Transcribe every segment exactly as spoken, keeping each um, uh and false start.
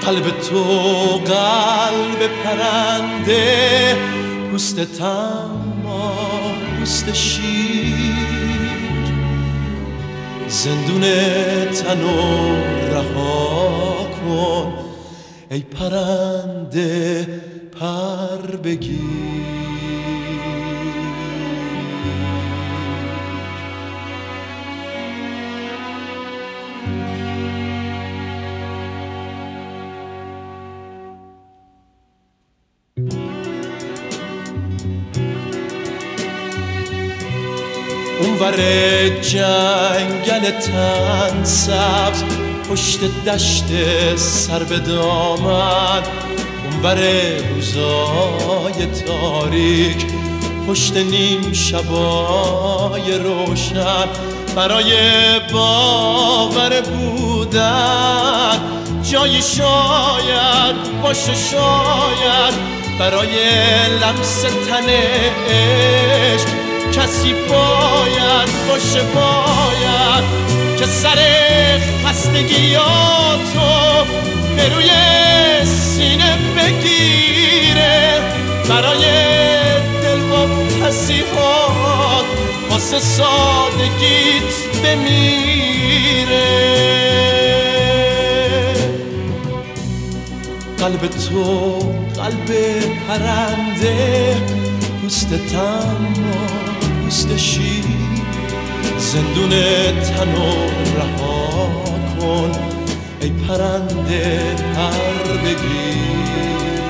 قلب تو قلب پرنده، پوست تما پوست شیر، زندون تنو رها کن ای پرنده پر بگیر. اونور جنگل تن سبز، پشت دشت سر به دامن، اونور روزای تاریک، پشت نیم شبای روشن، برای باور بودن جایی شاید باشه، شاید برای لمس تن عشق کسی باید باشه، باید که سر خستگیاتو به روی سینه بگیره، برای دلواپسی‌هات واسه سادگیت بمیره. قلب تو قلب پرنده، پوست تما پوست شیر، زندون تنو رها کن ای پرنده پر بگیر.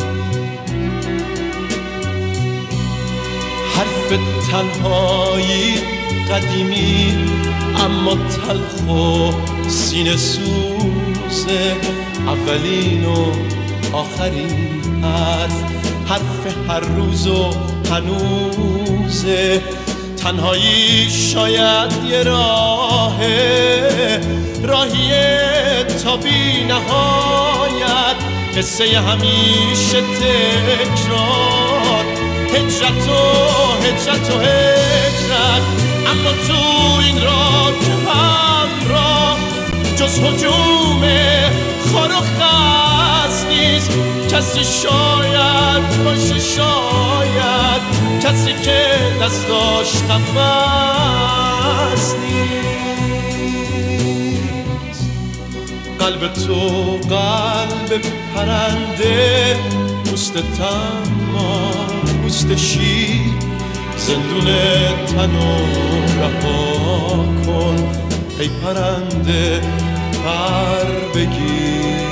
حرف تنهایی قدیمی اما تلخ و سینه سوزه، اولین و آخرین حرف، حرف هر روز و هنوزه. تنهایی شاید یه راهه، راهیه تا بی نهایت، قصه همیشه تکرار، هجرت و هجرت و هجرت. اما تو این راه که همراه جز هجوم خار و خس نیست، کسی شاید باشه، شاید کسی که دستاش قفس نیست. قلب تو قلب پرنده، پوست تما پوست شیر، زندون تنو رها کن ای پرنده پر بگیر.